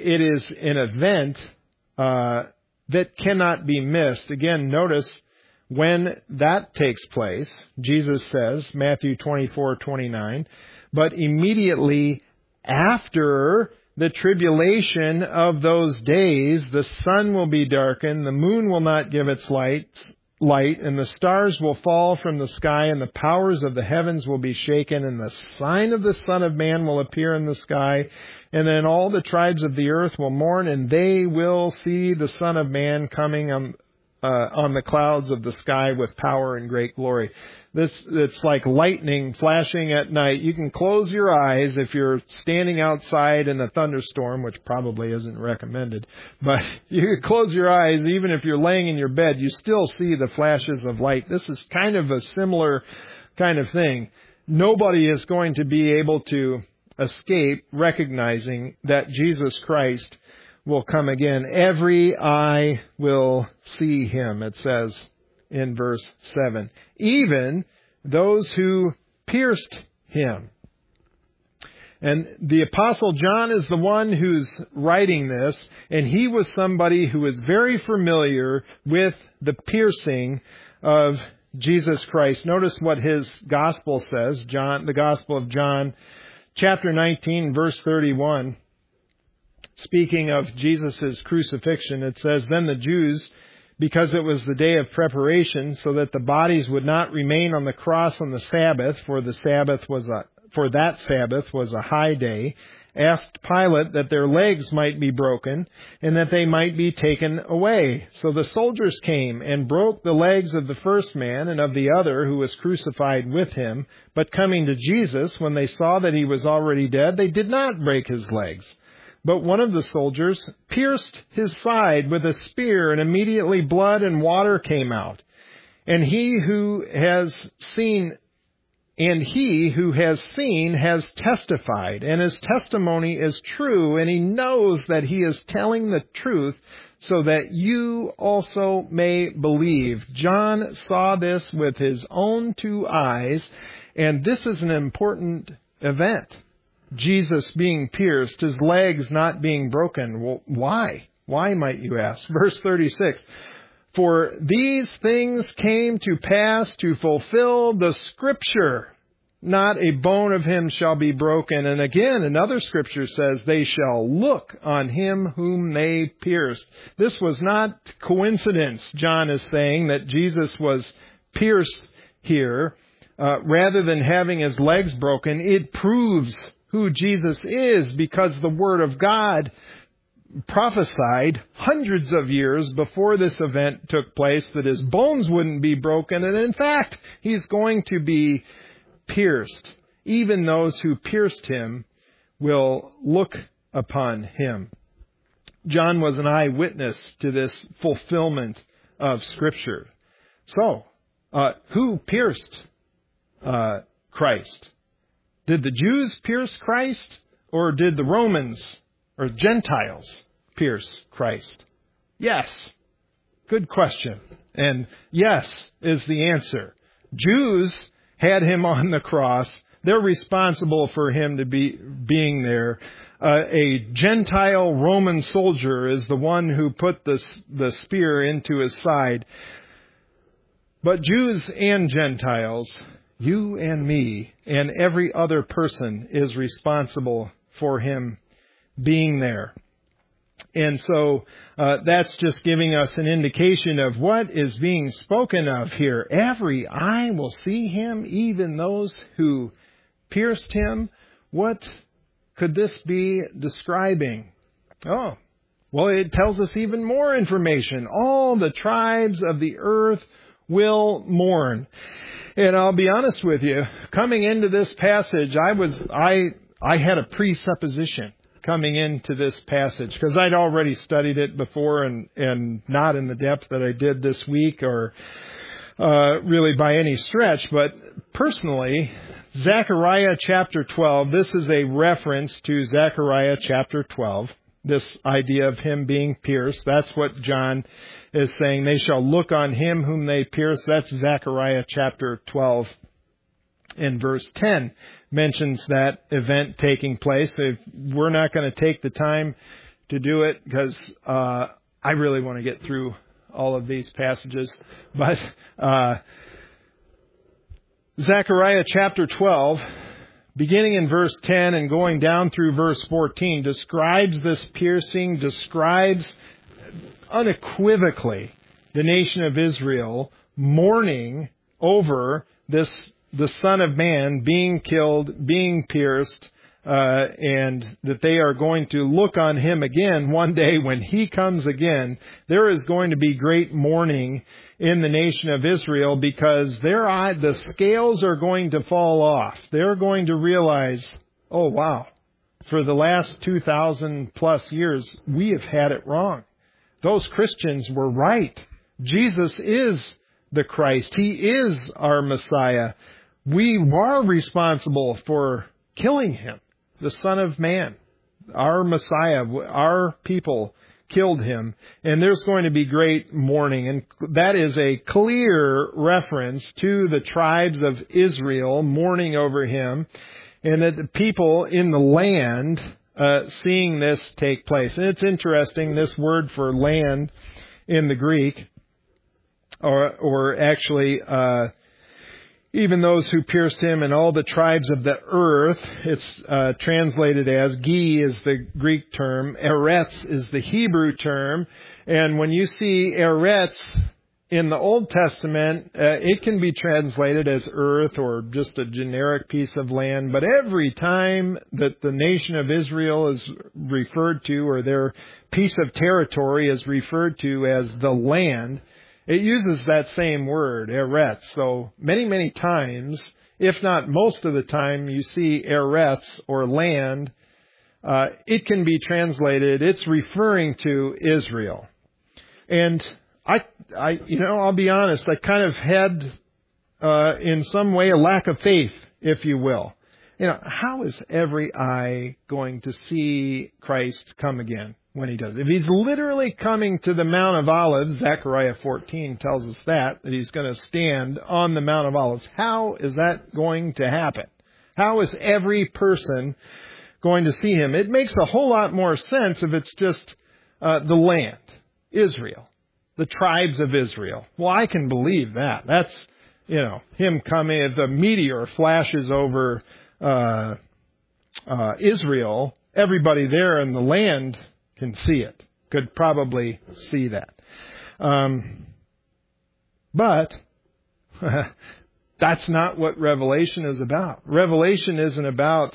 an event that cannot be missed. Again, notice when that takes place. Jesus says, Matthew 24:29, but immediately after the tribulation of those days, the sun will be darkened, the moon will not give its light, and the stars will fall from the sky, and the powers of the heavens will be shaken, and the sign of the Son of Man will appear in the sky, and then all the tribes of the earth will mourn, and they will see the Son of Man coming on the clouds of the sky with power and great glory. It's like lightning flashing at night. You can close your eyes if you're standing outside in a thunderstorm, which probably isn't recommended. But you can close your eyes even if you're laying in your bed. You still see the flashes of light. This is kind of a similar kind of thing. Nobody is going to be able to escape recognizing that Jesus Christ will come again. Every eye will see him, it says in verse 7. Even those who pierced him. And the Apostle John is the one who's writing this, and he was somebody who was very familiar with the piercing of Jesus Christ. Notice what his gospel says, the Gospel of John, chapter 19, verse 31. Speaking of Jesus' crucifixion, it says, Then the Jews, because it was the day of preparation, so that the bodies would not remain on the cross on the Sabbath, for that Sabbath was a high day, asked Pilate that their legs might be broken, and that they might be taken away. So the soldiers came and broke the legs of the first man and of the other who was crucified with him. But coming to Jesus, when they saw that he was already dead, they did not break his legs. But one of the soldiers pierced his side with a spear, and immediately blood and water came out. And he who has seen has testified, and his testimony is true, and he knows that he is telling the truth, so that you also may believe. John saw this with his own two eyes, and this is an important event. Jesus being pierced, his legs not being broken. Well, why? Why, might you ask? Verse 36, For these things came to pass to fulfill the Scripture. Not a bone of him shall be broken. And again, another Scripture says, They shall look on him whom they pierced. This was not coincidence, John is saying, that Jesus was pierced here. Rather than having his legs broken, it proves who Jesus is, because the Word of God prophesied hundreds of years before this event took place that his bones wouldn't be broken, and in fact, he's going to be pierced. Even those who pierced him will look upon him. John was an eyewitness to this fulfillment of Scripture. So, who pierced Christ? Did the Jews pierce Christ, or did the Romans or Gentiles pierce Christ? Yes. Good question. And yes is the answer. Jews had him on the cross. They're responsible for him to being there. A Gentile Roman soldier is the one who put the spear into his side. But Jews and Gentiles, you and me, and every other person is responsible for him being there. And so that's just giving us an indication of what is being spoken of here. Every eye will see him, even those who pierced him. What could this be describing? Oh, well, it tells us even more information. All the tribes of the earth will mourn. And I'll be honest with you, coming into this passage, I had a presupposition coming into this passage, because I'd already studied it before and not in the depth that I did this week or really by any stretch. But personally, Zechariah chapter 12, this is a reference to Zechariah chapter 12, this idea of him being pierced. That's what John is saying. They shall look on him whom they pierced. That's Zechariah chapter 12 and verse 10 mentions that event taking place. If we're not going to take the time to do it, because I really want to get through all of these passages, but Zechariah chapter 12, beginning in verse 10 and going down through verse 14, describes this piercing, describes unequivocally the nation of Israel mourning over the Son of Man being killed, being pierced, and that they are going to look on Him again one day when He comes again. There is going to be great mourning in the nation of Israel because the scales are going to fall off. They're going to realize, oh wow, for the last 2,000 plus years, we have had it wrong. Those Christians were right. Jesus is the Christ. He is our Messiah. We are responsible for killing Him, the Son of Man. Our Messiah, our people killed Him. And there's going to be great mourning. And that is a clear reference to the tribes of Israel mourning over Him. And that the people in the land seeing this take place. And it's interesting, this word for land in the Greek, or actually even those who pierced Him and all the tribes of the earth, it's translated as, Gi is the Greek term, Eretz is the Hebrew term, and when you see Eretz in the Old Testament, it can be translated as earth or just a generic piece of land, but every time that the nation of Israel is referred to, or their piece of territory is referred to as the land, it uses that same word, Eretz. So many, many times, if not most of the time, you see Eretz or land. It can be translated, it's referring to Israel. And I'll be honest, I kind of had, in some way, a lack of faith, if you will. How is every eye going to see Christ come again when He does? If He's literally coming to the Mount of Olives, Zechariah 14 tells us that He's going to stand on the Mount of Olives. How is that going to happen? How is every person going to see Him? It makes a whole lot more sense if it's just the land, Israel, the tribes of Israel. Well, I can believe that. That's, Him coming, if a meteor flashes over Israel, everybody there in the land can see it, could probably see that. But that's not what Revelation is about. Revelation isn't about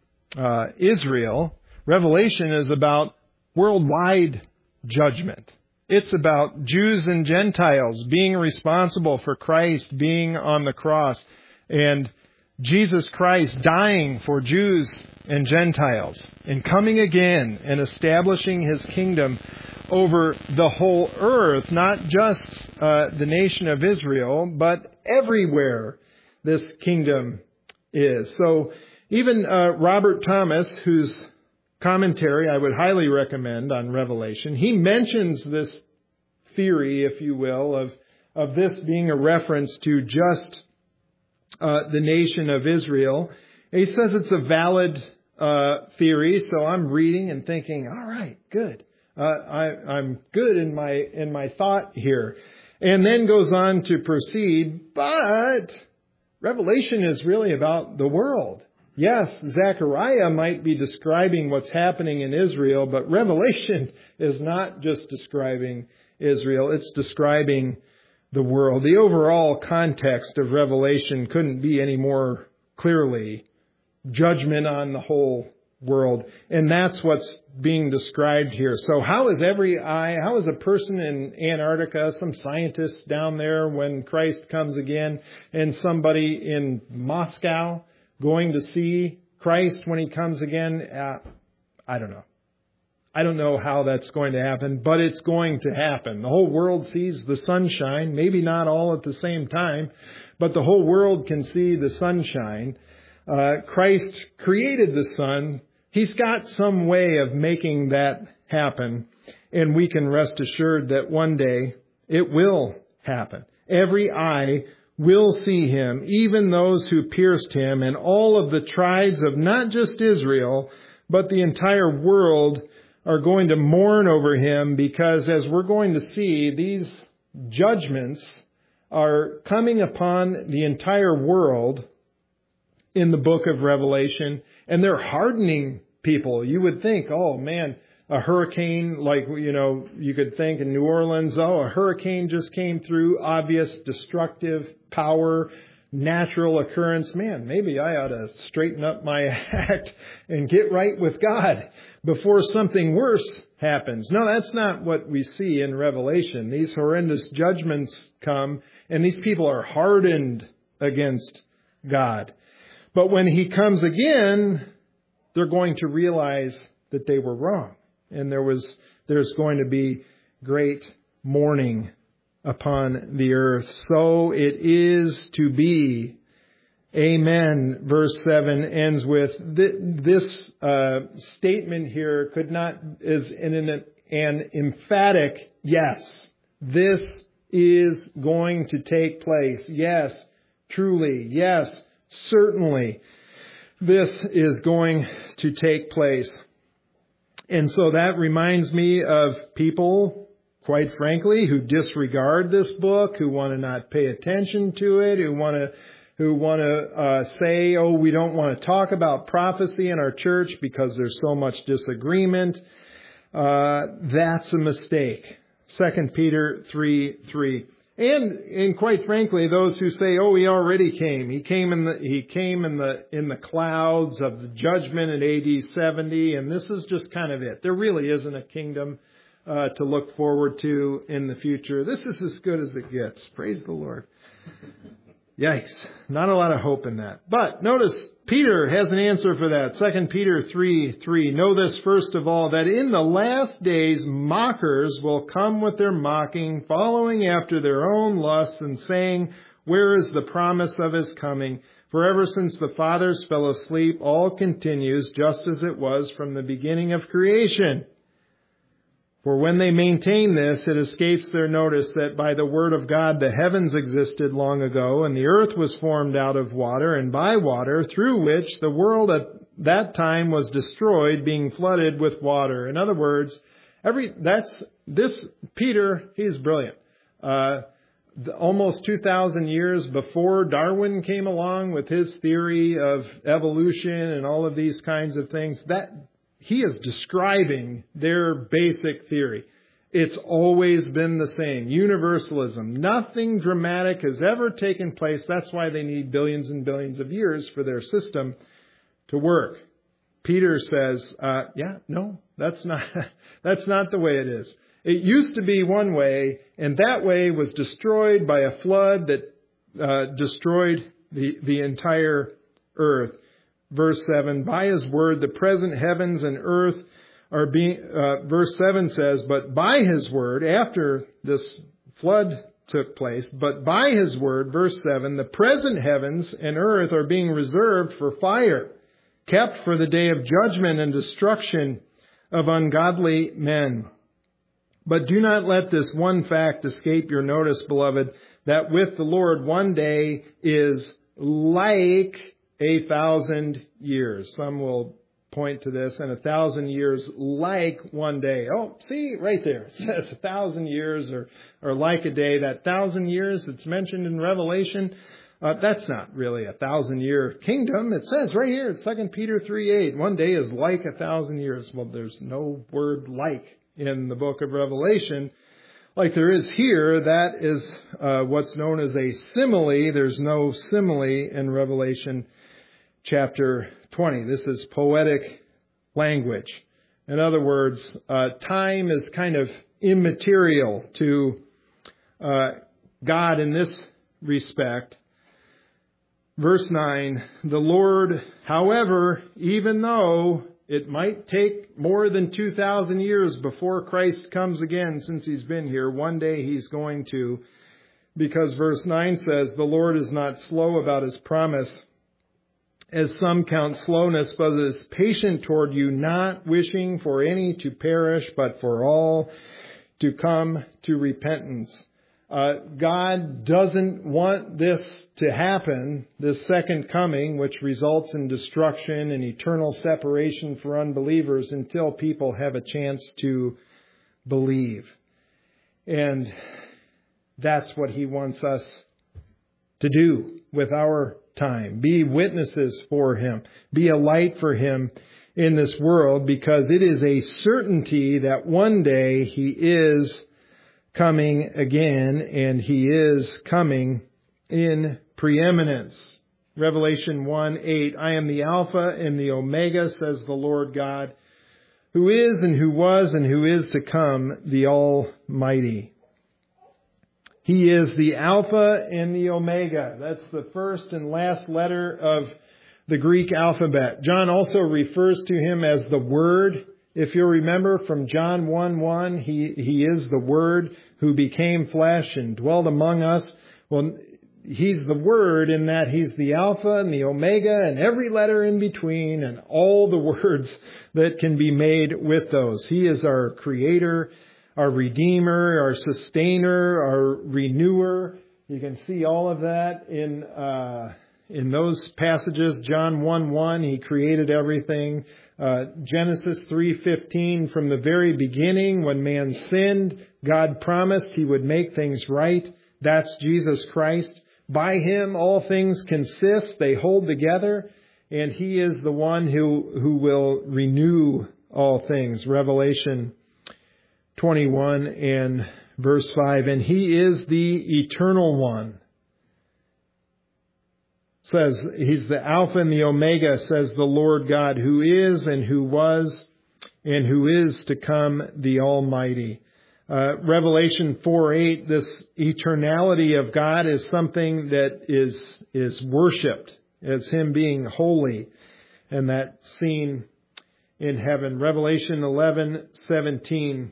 Israel. Revelation is about worldwide judgment. It's about Jews and Gentiles being responsible for Christ being on the cross, and Jesus Christ dying for Jews and Gentiles, and coming again and establishing His kingdom over the whole earth, not just the nation of Israel, but everywhere this kingdom is. So even Robert Thomas, whose commentary I would highly recommend on Revelation, he mentions this theory, if you will, of this being a reference to just the nation of Israel. And he says it's a valid theory, so I'm reading and thinking, all right, good. I'm good in my thought here. And then goes on to proceed, but Revelation is really about the world. Yes, Zechariah might be describing what's happening in Israel, but Revelation is not just describing Israel, it's describing the world. The overall context of Revelation couldn't be any more clearly judgment on the whole world. And that's what's being described here. So how is a person in Antarctica, some scientists down there when Christ comes again, and somebody in Moscow going to see Christ when He comes again? I don't know. I don't know how that's going to happen, but it's going to happen. The whole world sees the sunshine, maybe not all at the same time, but the whole world can see the sunshine. Christ created the sun. He's got some way of making that happen, and we can rest assured that one day it will happen. Every eye will see Him, even those who pierced Him, and all of the tribes of not just Israel, but the entire world are going to mourn over Him, because as we're going to see, these judgments are coming upon the entire world in the book of Revelation, and they're hardening people. You would think, oh man, a hurricane, like, you could think in New Orleans, a hurricane just came through, obvious destructive power, natural occurrence. Man, maybe I ought to straighten up my act and get right with God before something worse happens. No, that's not what we see in Revelation. These horrendous judgments come, and these people are hardened against God. But when He comes again, they're going to realize that they were wrong. And there's going to be great mourning upon the earth. So it is to be. Amen. Verse 7 ends with this statement here is an emphatic yes. This is going to take place. Yes, truly. Yes, certainly. This is going to take place. And so that reminds me of people, quite frankly, who disregard this book, who want to not pay attention to it, who want to say, oh, we don't want to talk about prophecy in our church because there's so much disagreement. That's a mistake. 2 Peter 3:3. And quite frankly, those who say, "Oh, he already came. He came in the clouds of the judgment in AD 70, and this is just kind of it. There really isn't a kingdom to look forward to in the future. This is as good as it gets." Praise the Lord. Yikes! Not a lot of hope in that. But notice Peter has an answer for that. 2 Peter 3:3. Know this first of all, that in the last days mockers will come with their mocking, following after their own lusts, and saying, "Where is the promise of His coming? For ever since the fathers fell asleep, all continues just as it was from the beginning of creation." For when they maintain this, it escapes their notice that by the word of God the heavens existed long ago, and the earth was formed out of water and by water, through which the world at that time was destroyed, being flooded with water. In other words, Peter, he's brilliant. Almost 2,000 years before Darwin came along with his theory of evolution and all of these kinds of things, he is describing their basic theory. It's always been the same. Universalism. Nothing dramatic has ever taken place. That's why they need billions and billions of years for their system to work. Peter says, no, that's not the way it is. It used to be one way, and that way was destroyed by a flood that destroyed the entire earth. Verse 7, by His word, the present heavens and earth are being, verse 7 says, but by His word, after this flood took place, but by His word, verse 7, the present heavens and earth are being reserved for fire, kept for the day of judgment and destruction of ungodly men. But do not let this one fact escape your notice, beloved, that with the Lord one day is like 1,000 years. Some will point to this, and 1,000 years like one day. Oh, see, right there. It says 1,000 years or like a day. That 1,000 years that's mentioned in Revelation, that's not really a 1,000-year kingdom. It says right here, 2 Peter 3:8, one day is like 1,000 years. Well, there's no word like in the book of Revelation like there is here. That is what's known as a simile. There's no simile in Revelation chapter 20. This is poetic language. In other words, time is kind of immaterial to God in this respect. Verse 9, the Lord, however, even though it might take more than 2,000 years before Christ comes again, since He's been here, one day He's going to, because verse 9 says, the Lord is not slow about His promise, as some count slowness, but is patient toward you, not wishing for any to perish, but for all to come to repentance. God doesn't want this to happen, this second coming, which results in destruction and eternal separation for unbelievers, until people have a chance to believe. And that's what He wants us to do with our time. Be witnesses for Him. Be a light for Him in this world, because it is a certainty that one day He is coming again, and He is coming in preeminence. Revelation 1:8, I am the Alpha and the Omega, says the Lord God, who is and who was and who is to come, the Almighty. He is the Alpha and the Omega. That's the first and last letter of the Greek alphabet. John also refers to Him as the Word. If you'll remember from John 1:1, He is the Word who became flesh and dwelt among us. Well, He's the Word in that He's the Alpha and the Omega and every letter in between and all the words that can be made with those. He is our Creator, our Redeemer, our Sustainer, our Renewer. You can see all of that in those passages. John 1:1, He created everything. Genesis 3:15, from the very beginning when man sinned, God promised He would make things right. That's Jesus Christ. By Him all things consist, they hold together, and He is the one who will renew all things. Revelation 21 and verse 5, and He is the Eternal One. Says He's the Alpha and the Omega, says the Lord God, who is and who was and who is to come, the Almighty. Revelation 4:8, this eternality of God is something that is worshipped as Him being holy, and that's seen in heaven. Revelation 11:17,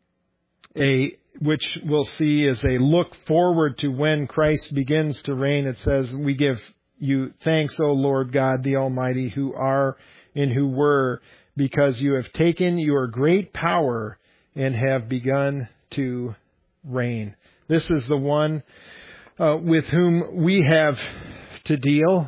which we'll see is a look forward to when Christ begins to reign. It says, we give You thanks, O Lord God, the Almighty, who are and who were, because You have taken Your great power and have begun to reign. This is the one with whom we have to deal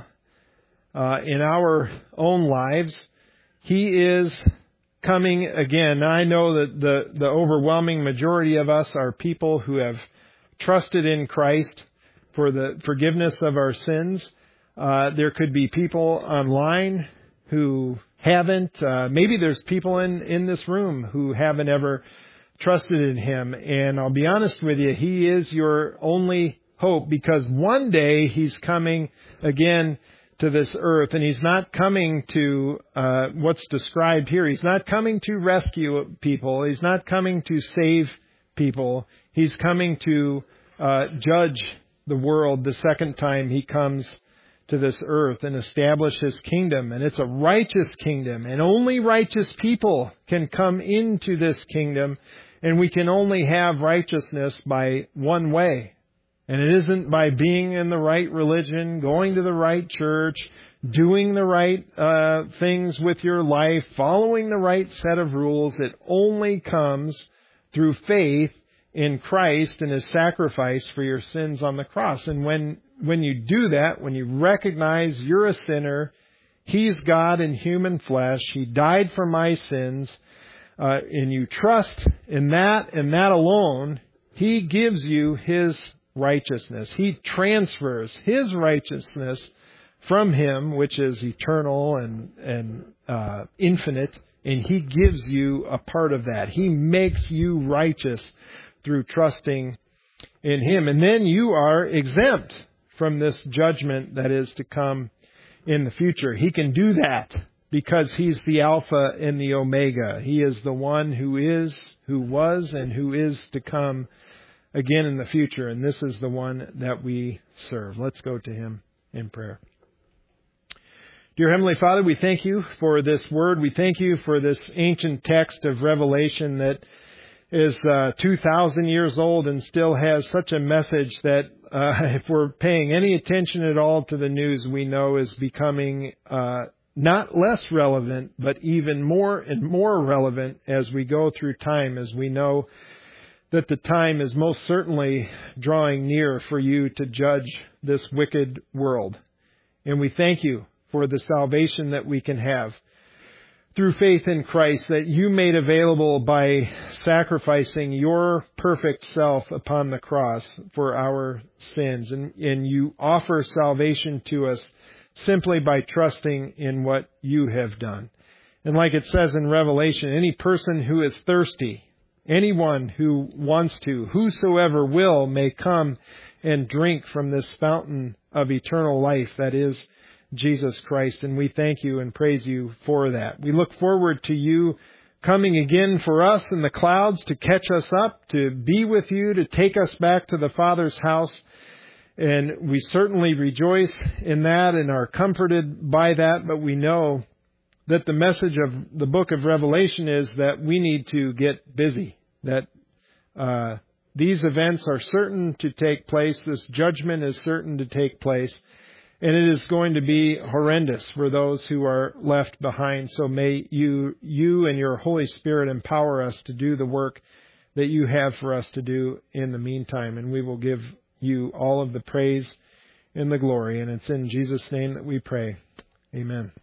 in our own lives. He is coming again. Now, I know that the overwhelming majority of us are people who have trusted in Christ for the forgiveness of our sins. There could be people online who haven't. Maybe there's people in this room who haven't ever trusted in Him. And I'll be honest with you, He is your only hope, because one day He's coming again to this earth, and He's not coming to what's described here. He's not coming to rescue people. He's not coming to save people. He's coming to judge the world the second time He comes to this earth and establish His kingdom. And it's a righteous kingdom, and only righteous people can come into this kingdom, and we can only have righteousness by one way. And it isn't by being in the right religion, going to the right church, doing the right things with your life, following the right set of rules. It only comes through faith in Christ and His sacrifice for your sins on the cross. And when you do that, when you recognize you're a sinner, He's God in human flesh, He died for my sins, and you trust in that and that alone, He gives you His righteousness. He transfers His righteousness from Him, which is eternal and infinite, and He gives you a part of that. He makes you righteous through trusting in Him. And then you are exempt from this judgment that is to come in the future. He can do that because He's the Alpha and the Omega. He is the one who is, who was, and who is to come again in the future. And this is the one that we serve. Let's go to Him in prayer. Dear Heavenly Father, we thank You for this word. We thank You for this ancient text of Revelation that is 2,000 years old and still has such a message that if we're paying any attention at all to the news, we know is becoming not less relevant, but even more and more relevant as we go through time, as we know that the time is most certainly drawing near for You to judge this wicked world. And we thank You for the salvation that we can have through faith in Christ that you made available by sacrificing your perfect self upon the cross for our sins. And you offer salvation to us simply by trusting in what you have done. And like it says in Revelation, any person who is thirsty, anyone who wants to, whosoever will, may come and drink from this fountain of eternal life that is Jesus Christ. And we thank you and praise you for that. We look forward to you coming again for us in the clouds to catch us up, to be with you, to take us back to the Father's house. And we certainly rejoice in that and are comforted by that. But we know that the message of the book of Revelation is that we need to get busy, that these events are certain to take place. This judgment is certain to take place. And it is going to be horrendous for those who are left behind. So may you and your Holy Spirit empower us to do the work that you have for us to do in the meantime. And we will give you all of the praise and the glory. And it's in Jesus' name that we pray. Amen.